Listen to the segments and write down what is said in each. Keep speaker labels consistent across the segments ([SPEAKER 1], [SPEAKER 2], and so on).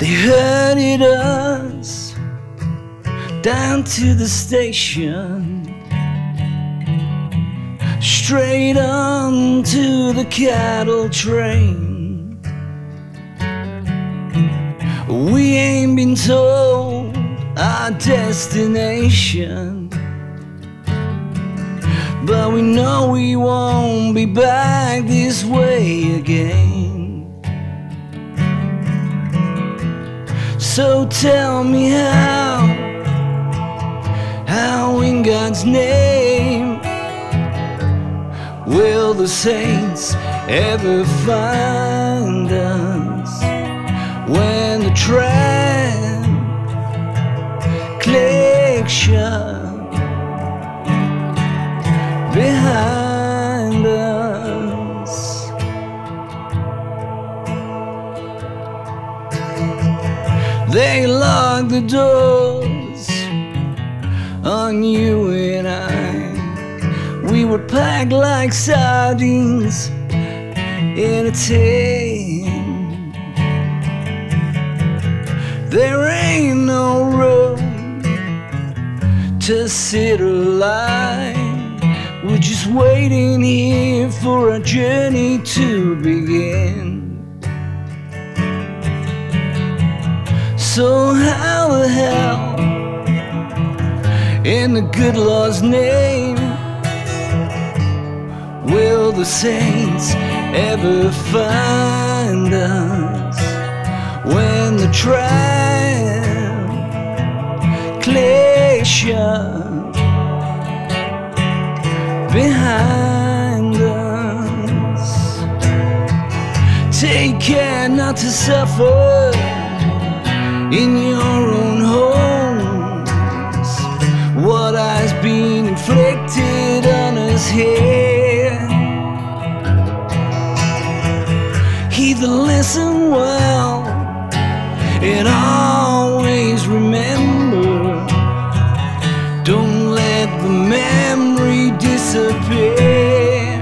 [SPEAKER 1] They herded us down to the station, straight on to the cattle train. We ain't been told our destination, but we know we won't be back this way again. So tell me how in God's name will the saints ever find us when the tram clicks shut behind us? They lock the doors on you and I. We were packed like sardines in a tin. There ain't no room to sit or lie. We're just waiting here for our journey to begin. So how the hell, in the good Lord's name, will the saints ever find us when the tram clicks shut behind us? Take care not to suffer in your own homes what has been inflicted on us here. Heed the lesson well and always remember, don't let the memory disappear.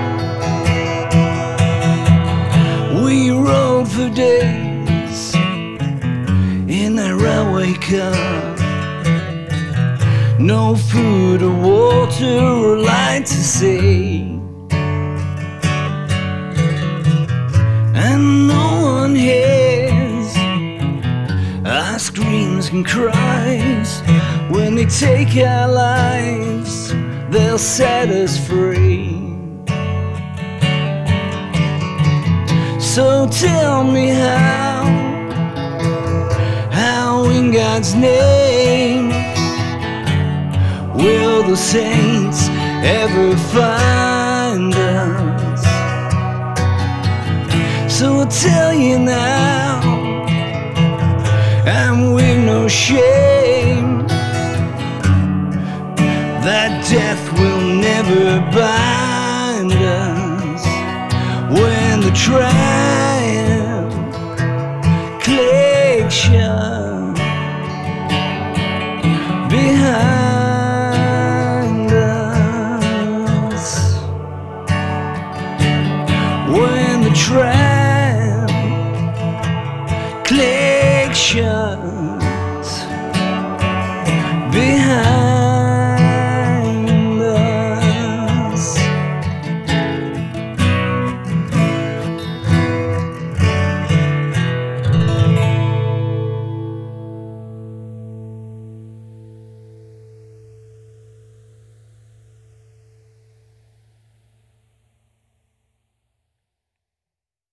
[SPEAKER 1] We rode for days in that railway car, no food or water or light to see, and no one hears our screams and cries. When they take our lives, they'll set us free. So tell me how in God's name will the saints ever find us? So I'll tell you now, and with no shame, that death will never bind us when the